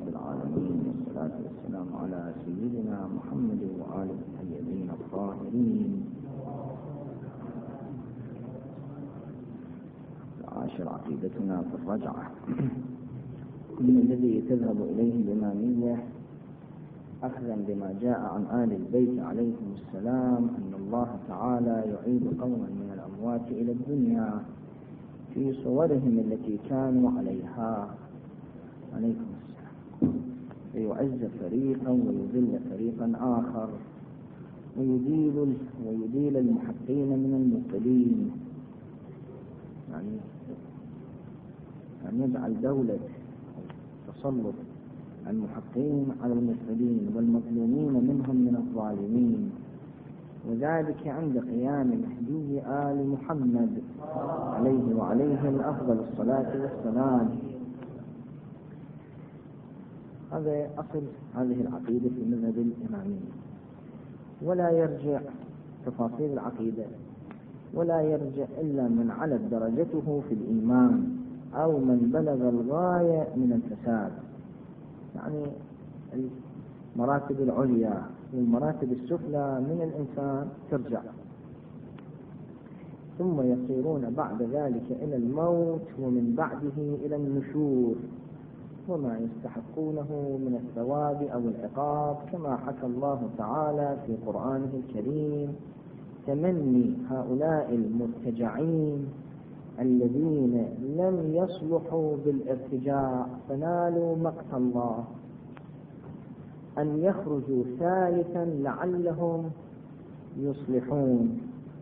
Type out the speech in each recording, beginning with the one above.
رب العالمين، والصلاة والسلام على سيدنا محمد وآله الطيبين الطاهرين. عاشر عقيدتنا في الرجعة من الذي تذهب إليه الإمامية أخذا بما جاء عن آل البيت عليهم السلام أن الله تعالى يعيد قوما من الأموات إلى الدنيا في صورهم التي كانوا عليها عليكم السلام، فيعز فريقا ويذل فريقا آخر، ويديل المحقين من المبطلين، يعني أن يجعل دولة تسلط المحقين على المبطلين والمظلومين منهم من الظالمين، وذلك عند قيام مهدي آل محمد عليه وعليهم أفضل الصلاة والسلام. هذا أصل هذه العقيدة في مذهب الإمامية، ولا يرجع تفاصيل العقيدة ولا يرجع إلا من علت درجته في الإيمان أو من بلغ الغاية من الفساد، يعني المراتب العليا والمراتب السفلى من الإنسان ترجع، ثم يصيرون بعد ذلك إلى الموت ومن بعده إلى النشور وما يستحقونه من الثواب أو العقاب، كما حكى الله تعالى في قرآنه الكريم تمني هؤلاء المرتجعين الذين لم يصلحوا بالارتجاع فنالوا مقت الله أن يخرجوا ثالثا لعلهم يصلحون.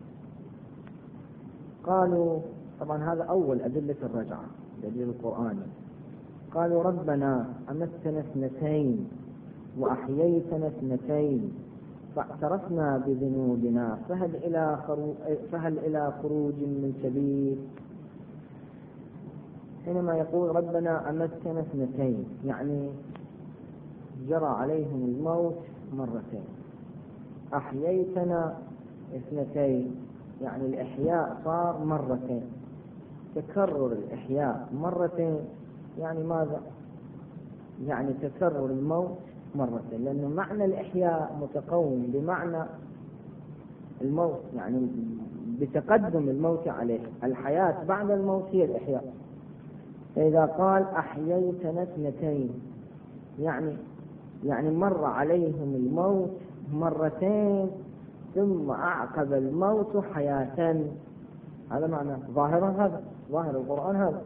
قالوا طبعا هذا أول أدلة الرجعة، دليل القرآن، قالوا ربنا أمتنا اثنتين وأحييتنا اثنتين فاعترفنا بذنوبنا فهل إلى خروج من سبيل. حينما يقول ربنا أمتنا اثنتين يعني جرى عليهم الموت مرتين، أحييتنا اثنتين يعني الإحياء صار مرتين، تكرر الإحياء مرتين يعني ماذا؟ يعني تكرر الموت مرتين، لأنه معنى الإحياء متقوم بمعنى الموت، يعني بتقدم الموت عليه، الحياة بعد الموت هي الإحياء. فإذا قال أحييتنا اثنتين يعني مر عليهم الموت مرتين ثم أعقب الموت حياة، هذا معنى هذا ظاهر القرآن هذا.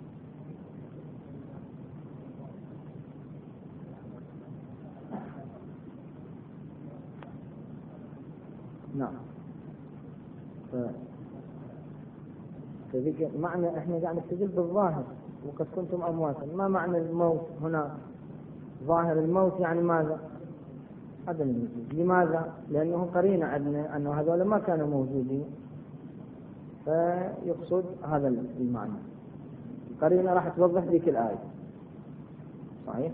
نعم، فذلك معنى احنا قاعد نستدل بالظاهر وقد كنتم أمواتا. ما معنى الموت هنا؟ ظاهر الموت يعني ماذا؟ عدم الوجود. لماذا؟ لأنه قرينة عندنا أنه هذول ما كانوا موجودين، فيقصد هذا المعنى. قرينة راح توضح ذيك الآية، صحيح؟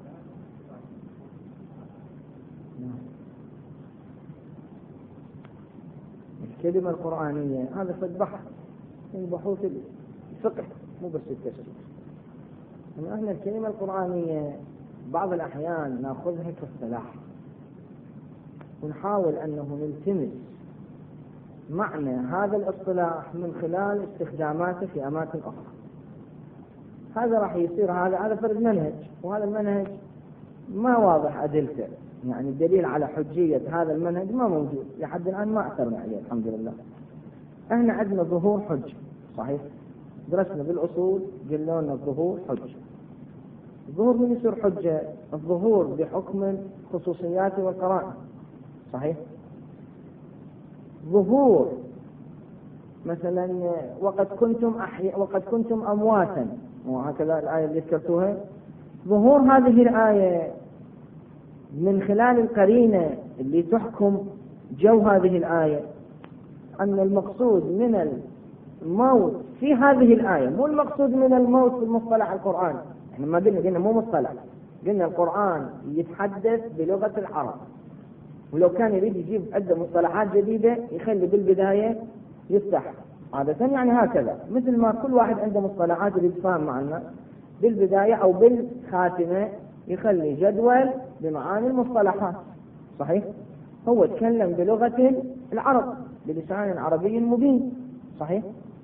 الكلمة القرآنية هذا فد بحث من بحوث الفقه مو بس التفسير. احنا الكلمة القرآنية بعض الأحيان نأخذها كاصطلاح ونحاول أنه نلتمس معنى هذا الاصطلاح من خلال استخداماته في أماكن أخرى. هذا راح يصير هذا فرد منهج، وهذا المنهج ما واضح أدلته، يعني الدليل على حجية هذا المنهج ما موجود لحد الآن، ما أثرنا عليه الحمد لله. احنا عندنا ظهور حج، صحيح؟ درسنا بالأصول قلنا لنا الظهور حج. الظهور من يصير حجة؟ الظهور بحكم خصوصيات والقرائن، صحيح؟ ظهور مثلا وقد كنتم أمواتا، وهكذا الآية اللي ذكرتوها. ظهور هذه الآية من خلال القرينة اللي تحكم جو هذه الآية، أن المقصود من الموت في هذه الآية مو المقصود من الموت في المصطلح القرآن. احنا ما قلنا مو مصطلح، قلنا القرآن يتحدث بلغة العرب، ولو كان يريد يجيب عدة مصطلحات جديدة يخلي بالبداية يفتح عادة، يعني هكذا مثل ما كل واحد عنده مصطلحات اللي يتفاهم معنا بالبداية أو بالخاتمة يخلي جدول بمعاني المصطلحات. صحيح؟ هو تكلم بلغة العرب بلسان عربي مبين. صحيح؟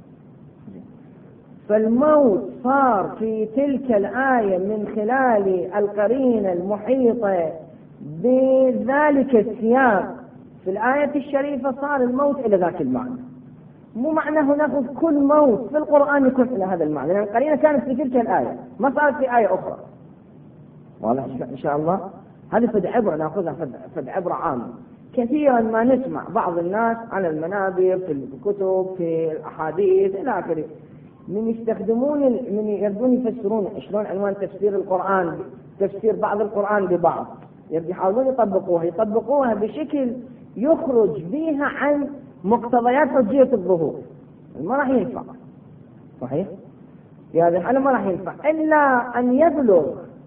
فالموت صار في تلك الآية من خلال القرينة المحيطة بذلك السياق في الآية الشريفة، صار الموت إلى ذاك المعنى. مو معناه نأخذ كل موت في القرآن يكون إلى هذا المعنى، لأن القرينة كانت في تلك الآية ما صارت في آية أخرى. واضح إن شاء الله؟ هذه فد عبرة نأخذها، فد عبرة عامة. كثيرا ما نسمع بعض الناس على المنابر في الكتب في الأحاديث إلى آخره من يستخدمون من يردون يفسرون شلون عنوان تفسير القرآن، تفسير بعض القرآن ببعض، يحاولون يطبقوها بشكل يخرج بها عن مقتضيات حجية الظهور. ما راح ينفع. صحيح؟ في هذه الحالة ما راح ينفع إلا أن يبلغ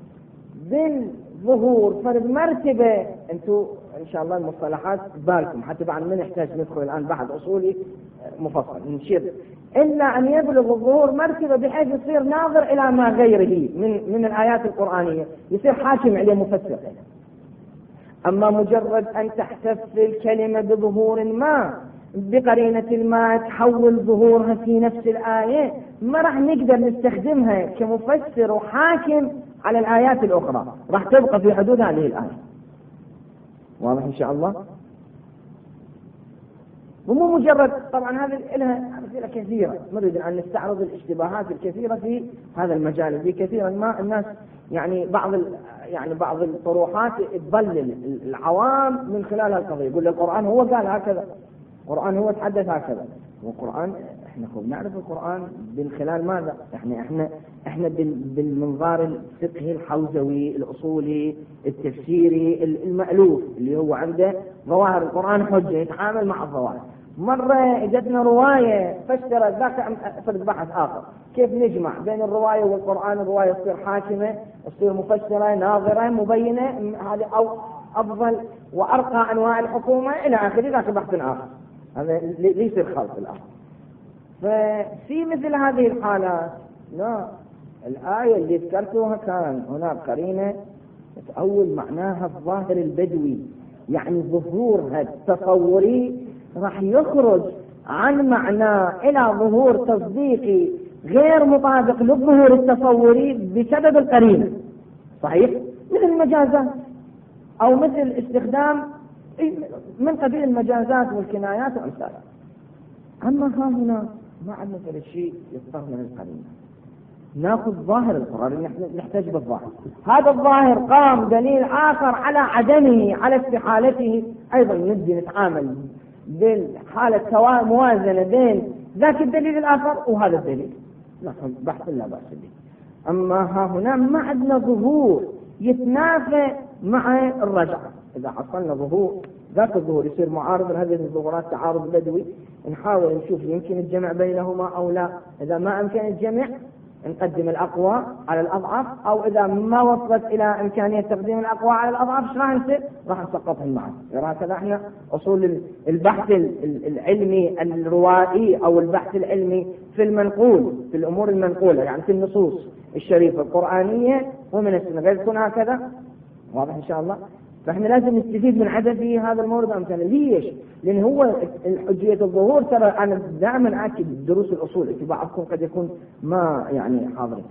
بالظهور فرد مرتبة. أنتم إن شاء الله المصطلحات بالكم حتى بعد ما نحتاج ندخل الآن بحث أصولي مفصل نشير، إلا أن يبلغ الظهور مرتبة بحيث يصير ناظر إلى ما غيره من الآيات القرآنية، يصير حاكم عليه مفسر. أما مجرد أن تحتف الكلمة بظهور ما بقرينة ما تحول ظهورها في نفس الآية، ما راح نقدر نستخدمها كمفسر وحاكم على الآيات الأخرى، راح تبقى في حدود هذه الآية. واضح إن شاء الله؟ ومو مجرد، طبعا هذه لها أمثلة كثيرة، نريد أن نستعرض الاشتباهات الكثيرة في هذا المجال. دي كثيرا ما الناس يعني بعض الطروحات تضلل العوام من خلال القضية، يقول القرآن هو قال هكذا، القرآن هو تحدث هكذا. والقرآن احنا نعرف القرآن من خلال ماذا؟ احنا بالمنظار الفقهي الحوزوي الأصولي التفسيري المألوف اللي هو عنده ظواهر القرآن حجة يتعامل مع الظواهر. مرة اجتنا رواية فسرت ذاك فرد بحث آخر، كيف نجمع بين الرواية والقرآن؟ الرواية تصير حاكمة، تصير مفسرة ناظرة مبينة، هذه أو أفضل وأرقى أنواع الحكومة إلى آخره. ذاك بحث آخر، هذا ليس الخلط الآخر. ففي مثل هذه الحالات لا، الآية اللي ذكرتوها كان هناك قرينة تأول معناها الظاهر البدوي، يعني ظهورها التصوري راح يخرج عن معناه إلى ظهور تصديقي غير مطابق للظهور التصوري بسبب القرينة. صحيح؟ مثل المجازات أو مثل استخدام من قبيل المجازات والكنايات وأمثالها. أما هنا ما عندنا كل شيء يصدر من القرينة، ناخذ ظاهر القرآن، نحتاج بالظاهر. هذا الظاهر قام دليل آخر على عدمه، على استحالته، أيضا نبدي نتعامل بالحالة موازنة بين ذاك الدليل الآخر وهذا الدليل، نحن بحث لا بأس به. أما ها هنا ما عندنا ظهور يتنافى مع الرجعة. إذا حصلنا ظهور ذاك الظهور يصير معارض لهذه الظهورات تعارض بدوي، نحاول نشوف يمكن الجمع بينهما أو لا. إذا ما أمكن الجمع نقدم الأقوى على الأضعف، أو إذا ما وصلت إلى إمكانية تقديم الأقوى على الأضعف شو راح نصير؟ راح نسقطهم معا. هكذا احنا أصول البحث العلمي الروائي أو البحث العلمي في المنقول، في الأمور المنقولة، يعني في النصوص الشريفة القرآنية ومن السنة، غير تكون هكذا. واضح إن شاء الله؟ فإحنا لازم نستفيد من عدد في هذا المورد أمثال. ليش؟ لأن هو الحجية الظهور، ترى أنا دائما أكد دروس الأصول، في بعضكم قد يكون ما يعني حاضرين.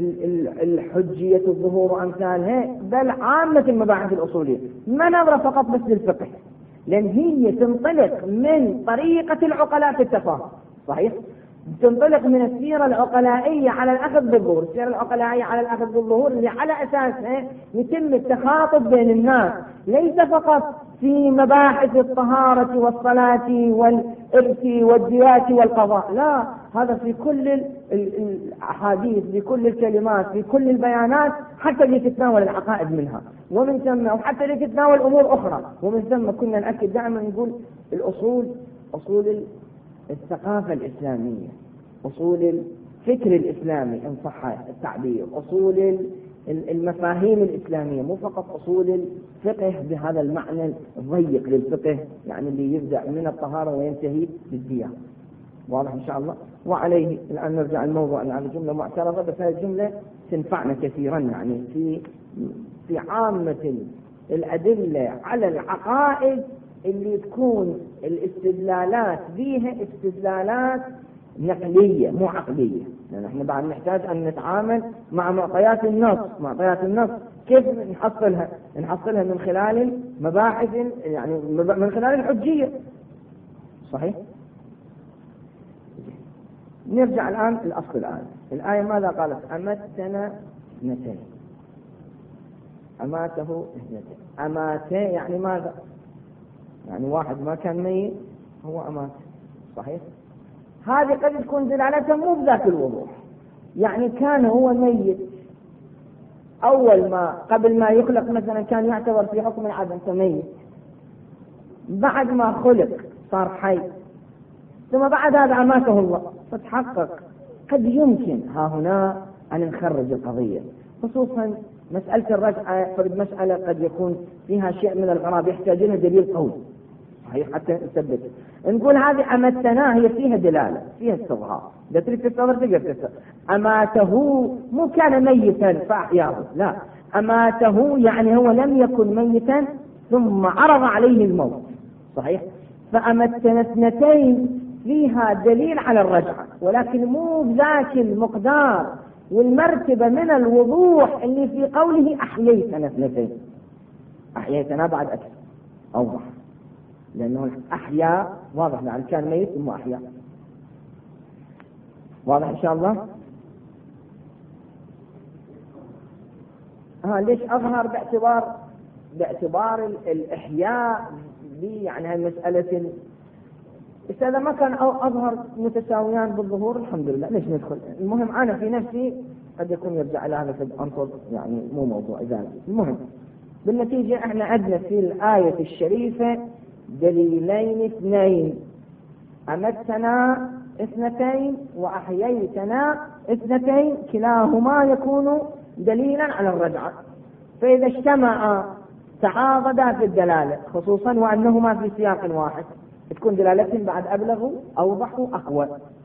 الحجية الظهور وأمثالها بل عامة المباحث الأصولية ما نظرة فقط بس للفقه، لأن هي تنطلق من طريقة العقلاء في التفاهم. صحيح؟ تنطلق من السيرة العقلائية على الأخذ بالظهور، السيرة العقلائية على الأخذ بالظهور اللي على أساسها يتم التخاطب بين الناس، ليس فقط في مباحث الطهارة والصلاة والإرث والديات والقضاء، لا، هذا في كل الأحاديث، في كل الكلمات، في كل البيانات، حتى اللي تتناول العقائد منها، ومن ثم وحتى اللي تتناول أمور أخرى. ومن ثم كنا نأكد دائما نقول الأصول، أصول الثقافة الإسلامية، أصول الفكر الإسلامي إن صح التعبير، أصول المفاهيم الإسلامية، مو فقط أصول الفقه بهذا المعنى الضيق للفقه، يعني اللي يبدأ من الطهارة وينتهي بالديانة. واضح إن شاء الله؟ وعليه الآن نرجع الموضوع على جملة معترضة، بس هذه الجملة تنفعنا كثيرا يعني في في عامة الأدلة على العقائد اللي تكون الاستدلالات فيها استدلالات نقلية مو عقلية، لأن احنا بعد نحتاج أن نتعامل مع معطيات النص. معطيات النص كيف نحصلها؟ نحصلها من خلال مباحث، يعني من خلال الحجية. صحيح؟ نرجع الآن لأصل الآية. الآية ماذا قالت؟ أمتنا اثنتين. أماته اثنتين. أماته يعني ماذا؟ يعني واحد ما كان ميت هو أماته. صحيح؟ هذه قد تكون دلالتها مو بذات الوضوح، يعني كان هو ميت أول ما قبل ما يخلق مثلا كان يعتبر في حكم العدم كميت، بعد ما خلق صار حي، ثم بعد هذا أماته الله. فتحقق قد يمكن ها هنا أن نخرج القضية، خصوصا مسألة الرجعة. فالمسألة قد يكون فيها شيء من الغرابة يحتاج لها دليل قوي صحيح حتى نثبت. نقول هذه أمتنا هي فيها دلالة، فيها استظهار. إذا تريد تستظهر تقدر تستظهر. أماته مو كان ميتا فأحياه، لا، أماته يعني هو لم يكن ميتا ثم عرض عليه الموت. صحيح؟ فأمتنا اثنتين فيها دليل على الرجعة، ولكن مو بذاك المقدار والمرتبة من الوضوح اللي في قوله أحييتنا اثنتين. أحييتنا بعد أكثر أوضح، لأنه أحياء واضح، يعني كان ميت ثم أحياء. واضح إن شاء الله؟ ليش أظهر؟ باعتبار الإحياء دي، يعني هالمسألة إذا ما كان أظهر متساويان بالظهور الحمد لله، ليش ندخل؟ المهم أنا في نفسي قد يكون يرجع إلى هذا أنصر، يعني مو موضوع ذلك. المهم بالنتيجة احنا عندنا في الآية الشريفة دليلين اثنين، أمتنا اثنتين وأحييتنا اثنتين، كلاهما يكون دليلا على الرجعة. فإذا اجتمعا تعاضدا في الدلالة، خصوصا وأنهما في سياق واحد، تكون دلالتهم بعد أبلغ أوضح أقوى.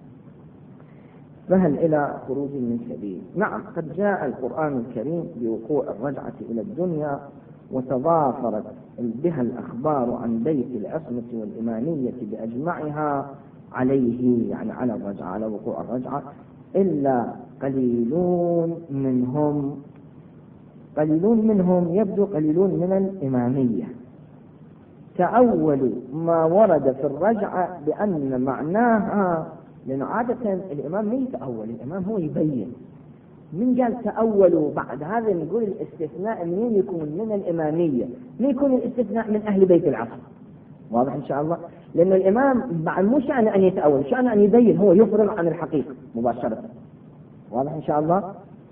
فهل إلى خروج من سبيل؟ نعم، قد جاء القرآن الكريم بوقوع الرجعة إلى الدنيا، وتضافرت بها الأخبار عن بيت العصمة والإمامية بأجمعها عليه، يعني على الرجعة، على وقوع الرجعة، إلا قليلون منهم يبدو قليلون من الإمامية تأولوا ما ورد في الرجعة بأن معناها، لأن عادة الإمام ما يتأول، الإمام هو يبين. من قال تأولوا بعد هذا نقول الاستثناء منين يكون؟ من الإمامية. ما يكون الاستثناء من أهل بيت العصر. واضح إن شاء الله؟ لأن الإمام بعد مو شأن أن يتأول، شأن أن يبين، هو يفرغ عن الحقيقة مباشرة. واضح إن شاء الله؟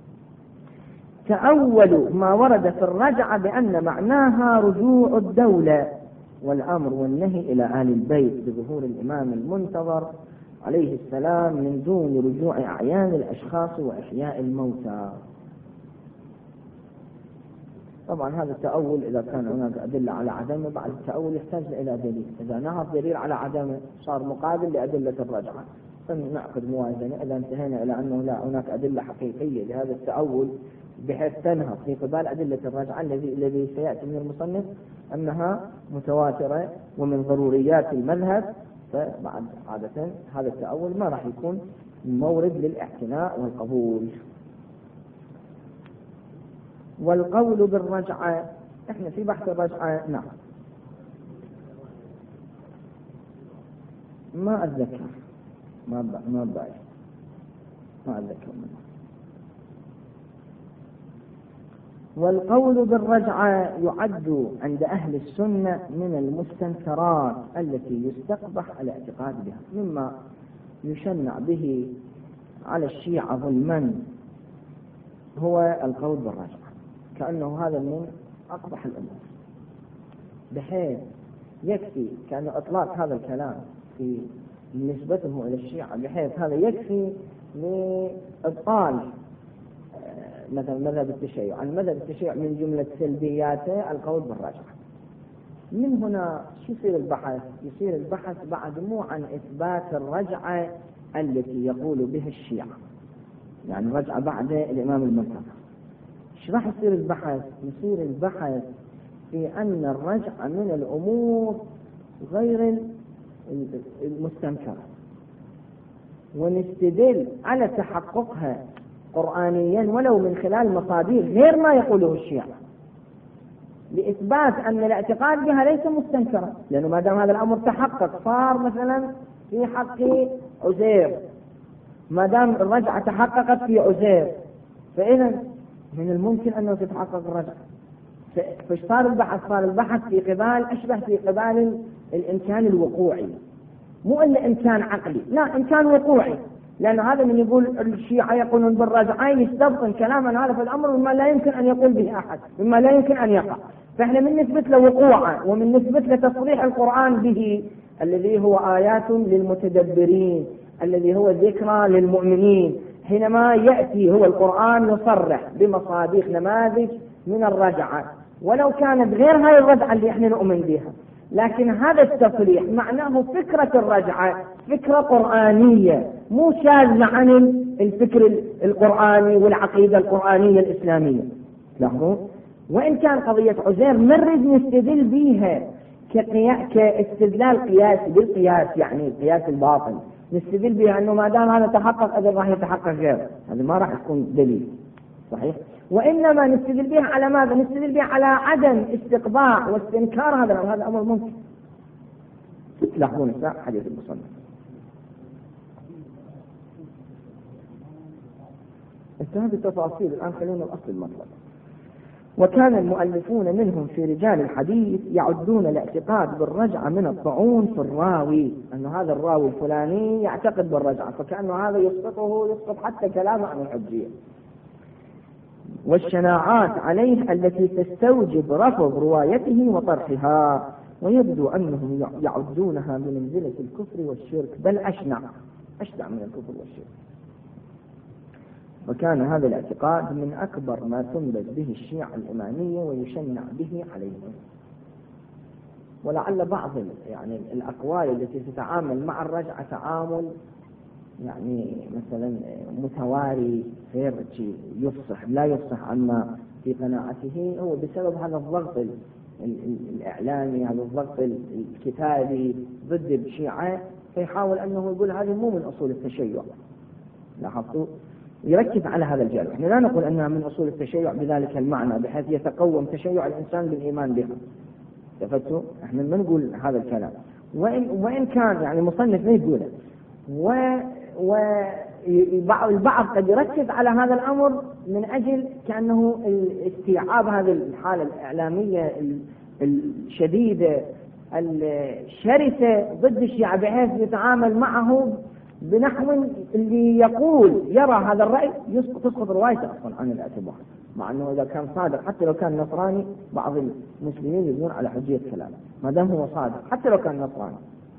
تأولوا ما ورد في الرجعة بأن معناها رجوع الدولة والأمر والنهي إلى أهل البيت بظهور الإمام المنتظر عليه السلام من دون رجوع أعيان الأشخاص وإحياء الموتى. طبعا هذا التأول إذا كان هناك أدلة على عدمه، بعد التأول يحتاج إلى دليل. إذا نهض دليل على عدمه صار مقابل لأدلة الرجعة، فنأخذ موازنة. إذا انتهينا إلى أنه لا هناك أدلة حقيقية لهذا التأول بحيث تنهض في قبال أدلة الرجعة الذي سيأتي من المصنف أنها متواترة ومن ضروريات المذهب، فبعد عادة هذا التأول ما راح يكون مورد للاعتناء والقبول. والقول بالرجعة، احنا في بحث الرجعة نعم ما أتذكر، ما أتذكر منه. والقول بالرجعة يعد عند أهل السنة من المستنكرات التي يستقبح الاعتقاد بها، مما يشنع به على الشيعة ظلما هو القول بالرجعة، كأنه هذا من أقبح الأمور، بحيث يكفي كأن إطلاق هذا الكلام في نسبته إلى الشيعة، بحيث هذا يكفي لإبطال مثلا مذهب التشيع. عن مذهب التشيع من جملة سلبياته القول بالرجعة. من هنا شو يصير البحث؟ يصير البحث بعد مو عن إثبات الرجعة التي يقول بها الشيعة، يعني الرجعة بعد الإمام المنتظر. ايش راح يصير البحث؟ يصير البحث في أن الرجعة من الأمور غير المستنكرة، ونستدل على تحققها قرآنيا ولو من خلال مصادر غير ما يقوله الشيعة، لإثبات أن الاعتقاد بها ليس مستنكرا. لأنه ما دام هذا الأمر تحقق، صار مثلا في حق عزير، ما دام الرجعة تحققت في عزير، فإذا من الممكن أنه تتحقق الرجعة. فايش صار البحث؟ صار البحث في قبال أشبه في قبال الإمكان الوقوعي، مو إلا إمكان عقلي، لا إمكان وقوعي. لأن هذا من يقول الشيعة يقولون بالرجعة يستبطن كلاما هذا في الأمر مما لا يمكن أن يقول به أحد، مما لا يمكن أن يقع. فإحنا من نثبت له وقوعه ومن نثبت له تصريح القرآن به، الذي هو آيات للمتدبرين، الذي هو ذكرى للمؤمنين. حينما يأتي هو القرآن يصرح بمصادق نماذج من الرجعة، ولو كانت غير هاي الرجعة اللي احنا نؤمن بها، لكن هذا التصريح معناه فكرة الرجعة فكرة قرآنية مو شاذة عن الفكر القرآني والعقيدة القرآنية الإسلامية. لاحظوا، وإن كان قضية عزير نريد نستدل بها كاستدلال قياسي بالقياس، يعني القياس الباطن، نستدل بها أنه ما دام هذا تحقق أجل راح يتحقق غيره، هذا ما راح يكون دليل صحيح. وإنما نستدل بها على ماذا؟ نستدل بها على عدم استقباع واستنكار هذا الأمر ممكن. لاحظون حديث المصنف. هذه التفاصيل الآن خلونا الأصل المطلب. وكان المؤلفون منهم في رجال الحديث يعدون الاعتقاد بالرجعة من الطعون في الراوي، أن هذا الراوي الفلاني يعتقد بالرجعة، فكأنه هذا يسقط حتى كلامه عن الحجية، والشناعات عليه التي تستوجب رفض روايته وطرحها. ويبدو أنهم يعدونها بمنزلة الكفر والشرك، بل أشنع من الكفر والشرك. وكان هذا الاعتقاد من أكبر ما تنبذ به الشيعة الإمامية ويشنع به عليهم. ولعل بعض يعني الأقوال التي تتعامل مع الرجعة تعامل يعني مثلا متواري غير يفصح لا يفصح عما في قناعته، هو بسبب هذا الضغط الإعلامي، هذا الضغط الكتابي ضد الشيعة، فيحاول أنه يقول هذه مو من أصول التشيع. لاحظتوا؟ يركز على هذا الجانب. احنا لا نقول أنها من أصول التشيع بذلك المعنى بحيث يتقوم تشيع الإنسان بالإيمان بها، تفتوا؟ احنا ما نقول هذا الكلام، وإن كان يعني مصنف ما يقوله، البعض قد يركز على هذا الأمر من أجل كأنه استيعاب هذه الحالة الإعلامية الشديدة الشرسة ضد الشيعة، بحيث يتعامل معه بنحو اللي يقول يرى هذا الرأي تسقط روايته أصلا عن الاعتبار، مع أنه إذا كان صادق حتى لو كان نصراني، بعض المسلمين يبنون على حجية كلامه ما دام هو صادق حتى لو كان نصراني.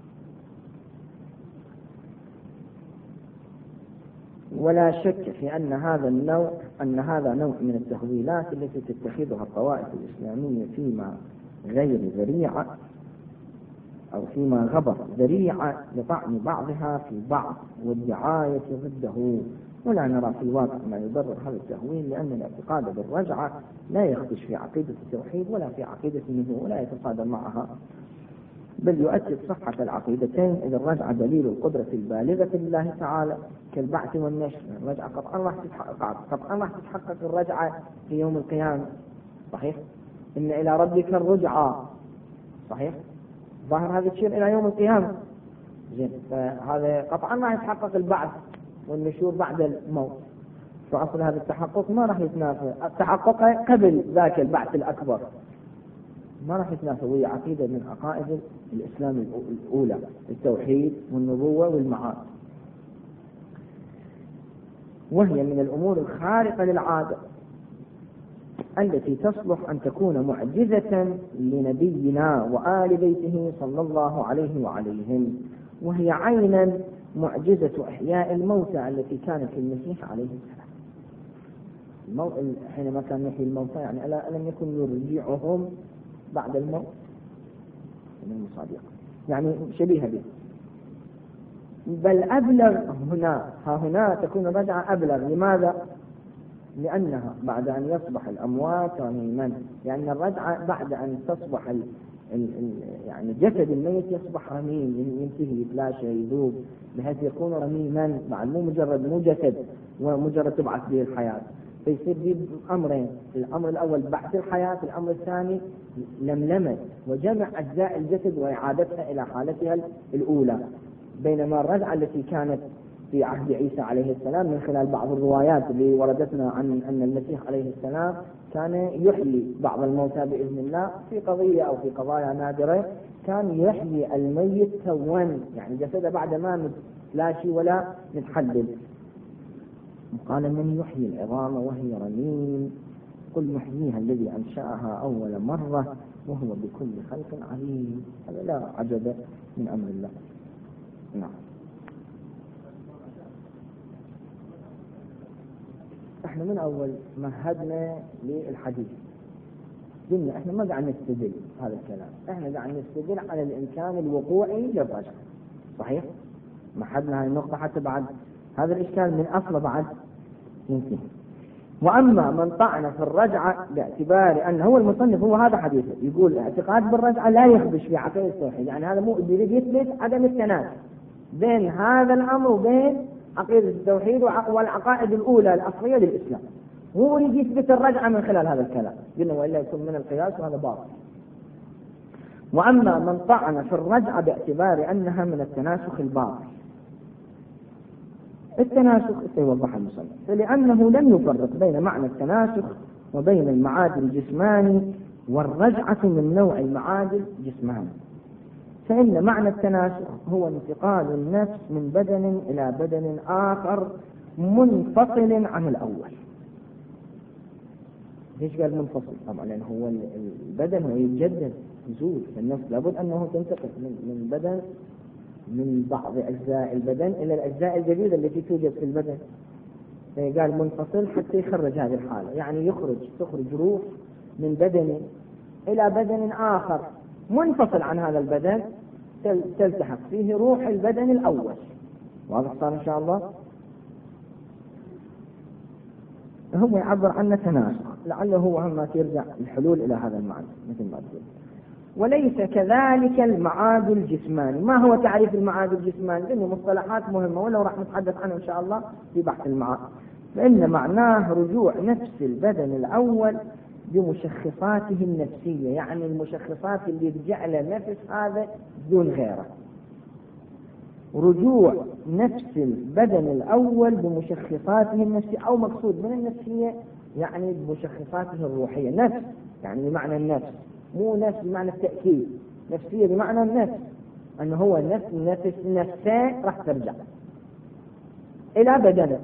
ولا شك في أن هذا نوع من التهويلات التي تتخذها الطوائف الإسلامية فيما غير ذريعة أو فيما غبر ذريعة لطعن بعضها في بعض والدعاية ضده. ولا نرى في الواقع ما يبرر هذا التهويل، لأن الاعتقاد بالرجعة لا يخدش في عقيدة التوحيد ولا في عقيدة النبوة ولا يتصادم معها، بل يؤكد صحة العقيدتين، إذ الرجعة دليل القدرة البالغة لله تعالى كالبعث والنشر. الرجعة قطعا راح تتحقق الرجعة في يوم القيامة، صحيح؟ إن إلى ربك الرجعى، صحيح؟ ظاهر هذا الشيء إلى يوم القيامة، زين، فهذا قطعا راح يتحقق البعث والنشور بعد الموت. فأصل هذا التحقق ما راح يتنافى التحقق قبل ذاك البعث الأكبر، ما راح يتنافى، وهي عقيدة من عقائد الإسلام الأولى، التوحيد والنبوة والمعاد، وهي من الأمور الخارقة للعادة التي تصلح أن تكون معجزة لنبينا وآل بيته صلى الله عليه وعليهم، وهي عينا معجزة إحياء الموتى التي كانت في المسيح عليه السلام. حينما كان يحيي الموتى يعني ألم يكن يرجعهم بعد الموت من المصادق، يعني شبيهة به، بل أبلغ هنا تكون الرجعة أبلغ. لماذا؟ لأنها بعد أن يصبح الأموات رميما، لأن الرجعة بعد أن تصبح يعني جسد الميت يصبح رميم، ينتهي يتلاشى يذوب بحيث يكون رميما، بعد مو جسد ومجرد تبعث به الحياة. فيصير به أمرين: الأمر الأول بعث الحياة، الأمر الثاني لملمة وجمع أجزاء الجسد وإعادتها إلى حالتها الأولى. بينما الرجعة التي كانت في عهد عيسى عليه السلام من خلال بعض الروايات اللي وردتنا عن أن المسيح عليه السلام كان يحيي بعض الموتى بإذن الله، في قضية أو في قضايا نادرة كان يحيي الميت كون، يعني جسده بعد ما نتلاشي ولا نتحلل. قال: من يحيي العظام وهي رميم، قل يحييها الذي أنشأها أول مرة وهو بكل خلق عليم. هذا لا عجب من أمر الله. نعم. احنا من أول مهدنا للحديث قلنا احنا ما قاعد نستدل هذا الكلام، احنا قاعد نستدل على الإمكان الوقوعي للرجعة. صحيح؟ مهدنا هذه النقطة حتى بعد هذا الإشكال من أصله بعد ينتهي. وأما من طعن في الرجعة باعتبار أنه هو المصنف هو هذا حديثه يقول اعتقاد بالرجعة لا يخبش في عقيدة التوحيد، يعني هذا مو يريد يثبت عدم التنافي بين هذا الأمر وبين عقيدة التوحيد والعقائد الأولى الأصلية للإسلام، هو يريد يثبت الرجعة من خلال هذا الكلام، قلنا وإلا يكون من القياس وهذا باطل. وأما من طعن في الرجعة باعتبار أنها من التناسخ الباطل، التناسخ سيوضح المصنف، فلأنه لم يفرق بين معنى التناسخ وبين المعاد الجسماني، والرجعة من نوع المعاد الجسماني، فإن معنى التناسخ هو انتقال النفس من بدن إلى بدن آخر منفصل عن الأول. ليش قال منفصل؟ طبعا لأن هو البدن هو يتجدد يزول، النفس لابد أنه تنتقل من بدن من بعض أجزاء البدن إلى الأجزاء الجديدة التي توجد في البدن. قال منفصل حتى يخرج هذه الحالة، يعني تخرج روح من بدن إلى بدن آخر منفصل عن هذا البدن، تلتحق فيه روح البدن الأول. واضح صار إن شاء الله؟ هو يعبر عنه تناسخ، لعله هو عما يرجع الحلول إلى هذا المعنى مثل ما تقول. وليس كذلك المعاد الجسماني. ما هو تعريف المعاد الجسماني؟ لأنه مصطلحات مهمة ولو راح نتحدث عنه إن شاء الله في بحث المعاد. فإن معناه رجوع نفس البدن الأول بمشخصاته النفسية، يعني المشخصات اللي تجعل نفس هذا دون غيره. رجوع نفس البدن الأول بمشخصاته النفسية، أو مقصود من النفسية يعني بمشخصاته الروحية. نفس يعني بمعنى النفس، مو نفس بمعنى التأكيد، نفسية بمعنى النفس، أنه هو نفسه راح ترجع إلى بدنه.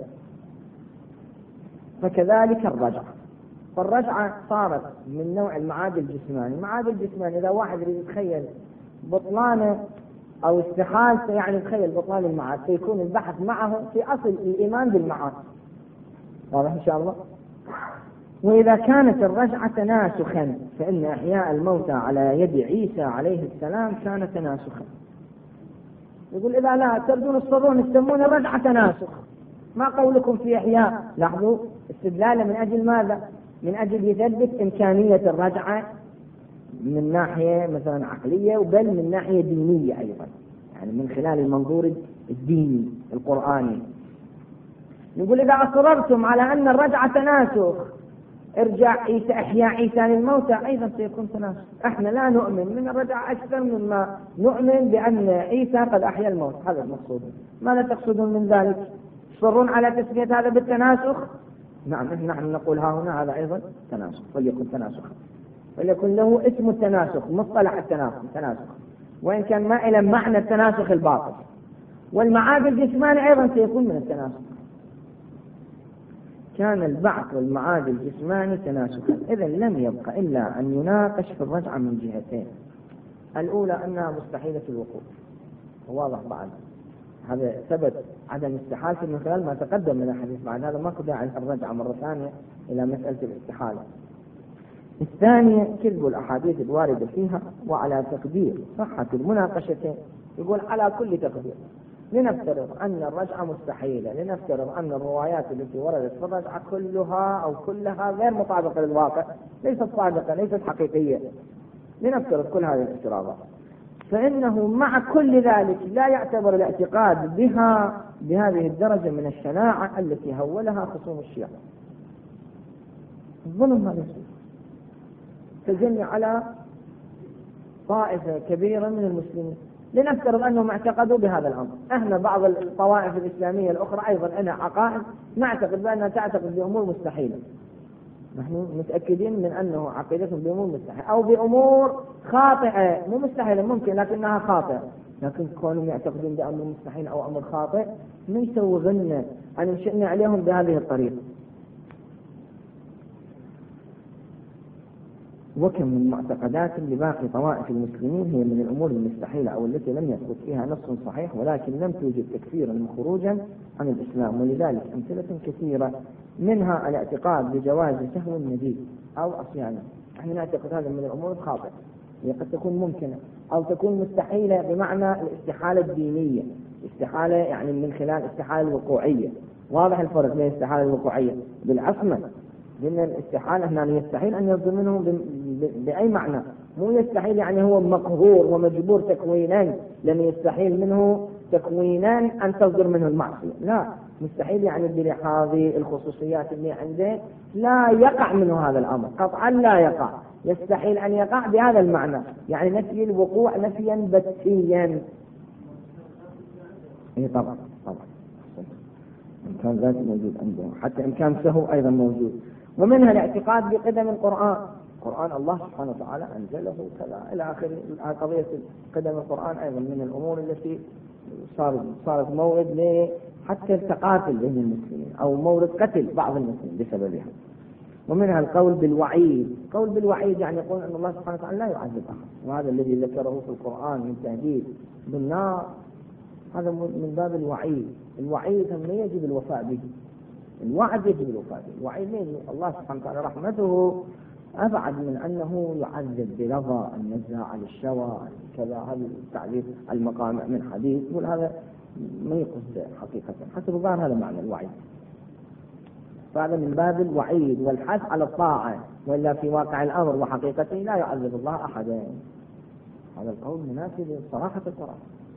فكذلك الرجعة، فالرجعة صارت من نوع المعاد الجسماني. المعاد الجسماني إذا واحد يريد يتخيل بطلانه أو استحالته، يعني تخيل بطلان المعاد، فيكون البحث معه في أصل الإيمان بالمعاد. واضح إن شاء الله؟ وإذا كانت الرجعة تناسخا، فإن إحياء الموتى على يد عيسى عليه السلام كان تناسخا. يقول إذا لا تردون الصدون يسمون الرجعة تناسخ، ما قولكم في إحياء؟ لاحظوا استدلاله من أجل ماذا؟ من أجل يثبت إمكانية الرجعة من ناحية مثلا عقلية، بل من ناحية دينية أيضا، يعني من خلال المنظور الديني القرآني. يقول إذا أصررتم على أن الرجعة تناسخ، ارجع عيسى، إحياء عيسى للموتى أيضا سيكون تناسخ. احنا لا نؤمن من الرجعة أكثر مما نؤمن بأن عيسى قد أحيا الموت. هذا المقصود. ماذا تقصدون من ذلك؟ تصرون على تسمية هذا بالتناسخ؟ نعم، نحن نقول ها هنا هذا أيضا تناسخ، وليكن تناسخا، وليكن له اسم التناسخ، مصطلح التناسخ، وإن كان ما إلى معنى التناسخ الباطل. والمعاد الجسماني أيضا سيكون من التناسخ. كان البعث والمعاد الجسماني تناسخا. إذا لم يبقى إلا أن يناقش في الرجعة من جهتين. الأولى أنها مستحيلة الوقوع، واضح بعد هذا ثبت عدم استحالته من خلال ما تقدم من الحديث. بعد هذا ما داعي الرجعة مرة ثانية إلى مسألة الاستحالة. الثانية كذب الأحاديث الواردة فيها، وعلى تقدير صحة المناقشتين. يقول على كل تقدير لنفترض أن الرجعة مستحيلة، لنفترض أن الروايات التي وردت في الرجعة كلها غير مطابقة للواقع، ليست صادقة، ليست حقيقية، لنفترض كل هذه الافتراضات، فإنه مع كل ذلك لا يعتبر الاعتقاد بها بهذه الدرجة من الشناعة التي هولها خصوم الشيعة. الظلم هذا الشيء تجني على طائفة كبيرة من المسلمين. لنفترض أنهم اعتقدوا بهذا الأمر. احنا بعض الطوائف الإسلامية الأخرى أيضا أنها عقائد نعتقد بأنها تعتقد بأمور مستحيلة، نحن متأكدين من أنه عقيدتهم بأمور مستحيلة أو بأمور خاطئة، مو مستحيلة ممكن لكنها خاطئة، لكن كونهم يعتقدون بأمر مستحيل أو أمر خاطئ من يسوي ظن أن ينشئنا عليهم بهذه الطريقة. وكم من معتقدات لباقي طوائف المسلمين هي من الأمور المستحيلة أو التي لم يثبت فيها نص صحيح ولكن لم توجد تكفيرا وخروجا عن الإسلام، ولذلك أمثلة كثيرة منها الاعتقاد بجواز سهو النبي أو عصيانه. نحن نعتقد هذا من الأمور الخاطئة، هي قد تكون ممكنة أو تكون مستحيلة بمعنى الاستحالة الدينية، استحالة يعني من خلال الاستحالة الوقوعية. واضح الفرق بين الاستحالة الوقوعية بالعصمة، لأن الاستحالة هنا يستحيل أن يصدر منه بأي معنى، مو يستحيل يعني هو مقهور ومجبور تكوينا، لأن يستحيل منه تكوينا أن تصدر منه المعصية، لا، مستحيل يعني بلحاظ الخصوصيات اللي عنده لا يقع منه هذا الأمر، قطعا لا يقع، يستحيل أن يقع بهذا المعنى، يعني نفي الوقوع نفيا بتيا. إيه طبعا إمكان ذات موجود عندهم، حتى إمكان سهو أيضا موجود. ومنها الاعتقاد بقدم القرآن الله سبحانه وتعالى أنزله كذا إلى آخر. قضية قدم القرآن أيضا من الأمور التي صارت مورد حتى التقاتل بين المسلمين أو مورد قتل بعض المسلمين بسببها. ومنها القول بالوعيد، قول بالوعيد يعني يقول أن الله سبحانه وتعالى لا يعذب أحد، وهذا الذي ذكره في القرآن من تهديد بالنار هذا من باب الوعيد. الوعيد هم يجب الوفاء به، الوعد يجب الوفاء به، الوعيد الله سبحانه وتعالى رحمته أبعد من أنه يعذب بلظى النزاع للشوى كذا، هذا التعذيب المقام من حديث، يقول هذا ما يقصد حقيقة، حتى بظاهر هذا معنى الوعيد، فهذا من باب الوعيد والحث على الطاعة، وإلا في واقع الأمر وحقيقته لا يعذب الله أحدا. هذا القول مناسب لصراحة القرآن.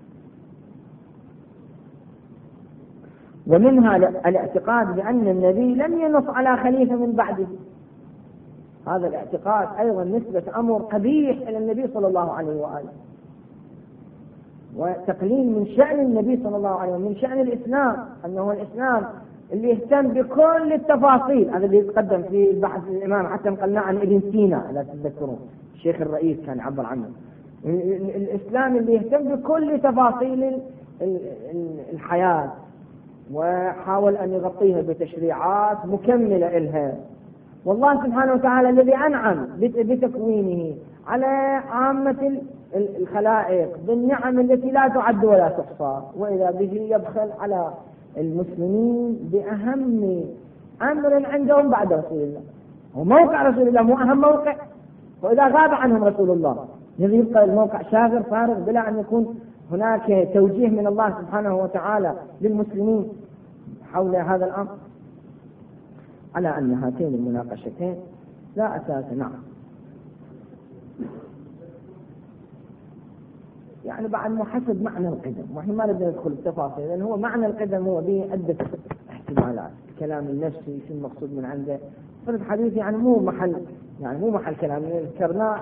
ومنها الاعتقاد بأن النبي لم ينص على خليفة من بعده، هذا الاعتقاد أيضا نسبة أمر قبيح إلى النبي صلى الله عليه وآله، وتقليل من شأن النبي صلى الله عليه وسلم، من شأن الإسلام، أنه الإسلام اللي يهتم بكل التفاصيل، هذا اللي يتقدم في البحث الإمام حتى نقلنا عن ابن سينا لا تتذكرون، الشيخ الرئيس كان يعبر عنه، الإسلام اللي يهتم بكل تفاصيل الحياة وحاول أن يغطيها بتشريعات مكملة إلها. والله سبحانه وتعالى الذي أنعم بتكوينه على عامة الخلائق بالنعم التي لا تعد ولا تحصى، وإذا به يبخل على المسلمين بأهم أمر عندهم بعد رسول الله، وموقع رسول الله مو أهم موقع، وإذا غاب عنهم رسول الله يبقى الموقع شاغر فارغ بلا أن يكون هناك توجيه من الله سبحانه وتعالى للمسلمين حول هذا الأمر. على أن هاتين المناقشتين لا أساس، نعم، يعني بعد ما حسب معنى القدم، ونحن ما نبدأ ندخل التفاصيل، لأن هو معنى القدم هو به عدة احتمالات، الكلام النفسي شو المقصود من عنده، فالحديث يعني مو محل كلام ذكرناه،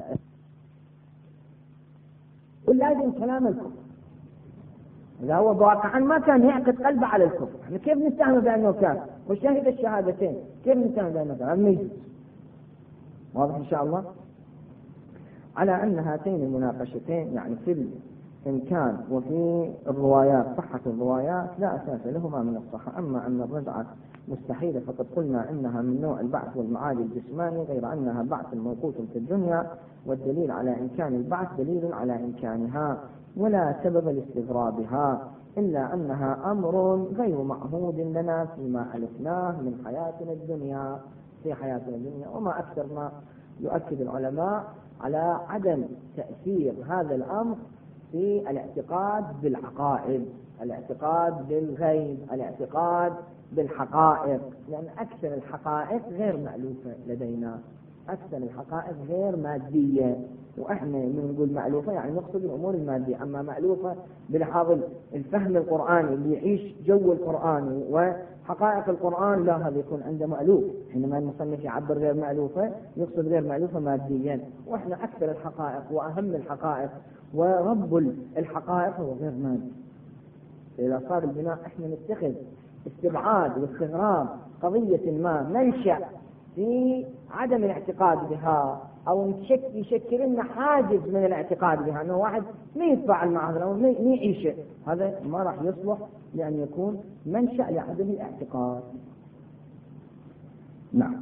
ولازم كلام الكفر إذا هو واقعا ما كان يعقد قلبه على الكفر، احنا كيف نتهم بأنه كان وشهد الشهادتين، كيف نتهم بأنه كان؟ ما يجوز. واضح إن شاء الله. على أن هاتين المناقشتين يعني في الإمكان وفي الروايات، صحة الروايات لا أساس لهما من الصحة. أما أن الرجعة مستحيلة فقد قلنا إنها من نوع البعث والمعاد الجسماني، غير أنها بعث موقوت في الدنيا، والدليل على إمكان البعث دليل على إمكانها ولا سبب لاستغرابها، إلا أنها أمر غير معهود لنا فيما ألفناه من حياتنا الدنيا، في حياتنا الدنيا. وما أكثر ما يؤكد العلماء على عدم تأثير هذا الأمر في الاعتقاد بالعقائد الاعتقاد بالغيب، الاعتقاد بالحقائق، لأن أكثر الحقائق غير مألوفة لدينا، أكثر الحقائق غير مادية، وإحنا من نقول مألوفة يعني نقصد الأمور المادية، أما مألوفة بلحاظ الفهم القرآني اللي يعيش جو القرآن وحقائق القرآن، لا، هذا يكون عنده مألوف. حينما المصنف يعبر غير مألوفة يقصد غير مألوفة ماديا، وإحنا أكثر الحقائق وأهم الحقائق ورب الحقائق هو غير مادي. إذا صار البناء إحنا نتخذ استبعاد واستغراب قضية ما منشأ في عدم الاعتقاد بها، أو يشكل لنا حاجز من الاعتقاد بها، أنه واحد ما يتفاعل مع هذا الأمر، ما يعيشه، هذا ما راح يصلح لأن يكون منشأ لعدم الاعتقاد. نعم.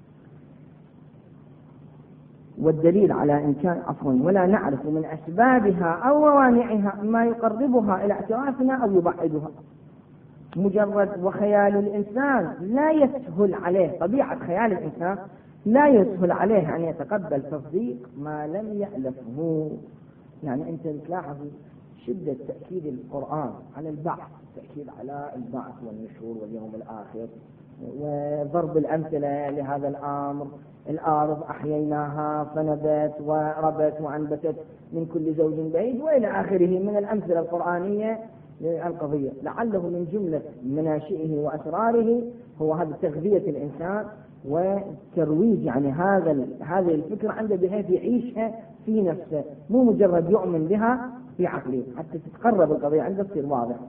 والدليل على إمكان ولا نعرف من أسبابها أو موانعها ما يقربها إلى اعترافنا أو يبعدها. مجرد وخيال الإنسان لا يسهل عليه، طبيعة خيال الإنسان لا يسهل عليه أن يتقبل تصديق ما لم يألفه. يعني أنت تلاحظ شدة تأكيد القرآن على البعث، تأكيد على البعث والنشور واليوم الآخر، وضرب الأمثلة لهذا الأمر. الأرض أحييناها فنبت وربت وأنبتت من كل زوج بعيد وإلى آخره من الأمثلة القرآنية للقضية. لعله من جملة مناشئه وأسراره هو هذا تغذية الإنسان وترويج يعني هذه الفكرة عنده بحيث يعيشها في نفسه، مو مجرد يؤمن بها في عقله، حتى تتقرب القضية عنده تصير واضحة.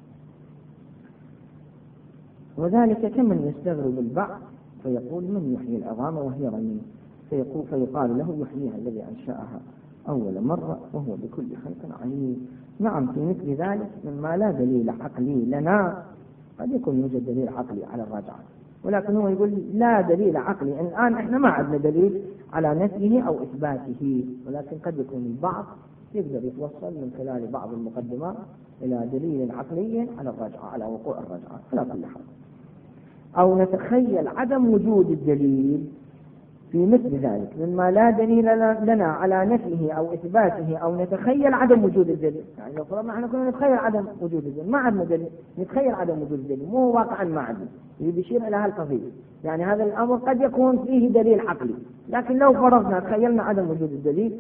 وذلك كمن يستغرب البعث فيقول من يحيي العظام وهي رميم، فيقال له يحييها الذي أنشأها أول مرة وهو بكل خلق عليم. نعم، في مثل ذلك مما لا دليل عقلي لنا. قد يكون يوجد دليل عقلي على الرجعة، ولكن هو يقول لا دليل عقلي الآن، إحنا ما عندنا دليل على نفيه أو إثباته، ولكن قد يكون البعض يقدر يتوصل من خلال بعض المقدمات إلى دليل عقلي على الرجعة، على وقوع الرجعة على كل حال. أو نتخيل عدم وجود الدليل في مثل ذلك مما لا دليل لنا على نفيه أو إثباته، أو نتخيل عدم وجود الدليل. يعني لو فرضنا احنا كنا نتخيل عدم وجود الدليل، ما عندنا دليل، نتخيل عدم وجود الدليل، مو واقعا ما عندنا، يشير إلى هالقضية. يعني هذا الأمر قد يكون فيه دليل عقلي، لكن لو فرضنا تخيلنا عدم وجود الدليل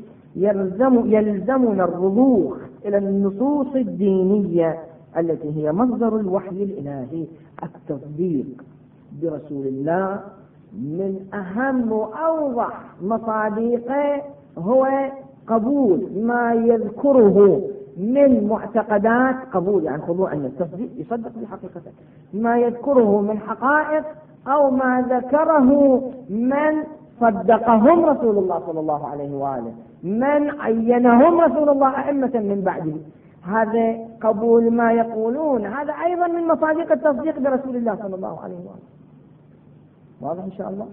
يلزمنا الرضوخ إلى النصوص الدينية التي هي مصدر الوحي الإلهي. التصديق برسول الله من أهم وأوضح مصادقه هو قبول ما يذكره من معتقدات، قبول يعني خضوع أن التصديق يصدق بحقيقته ما يذكره من حقائق أو ما ذكره من صدقهم رسول الله صلى الله عليه وآله، من عينهم رسول الله أئمة من بعده. هذا قبول ما يقولون، هذا أيضا من مصادق التصديق برسول الله صلى الله عليه وآله. واضح إن شاء الله.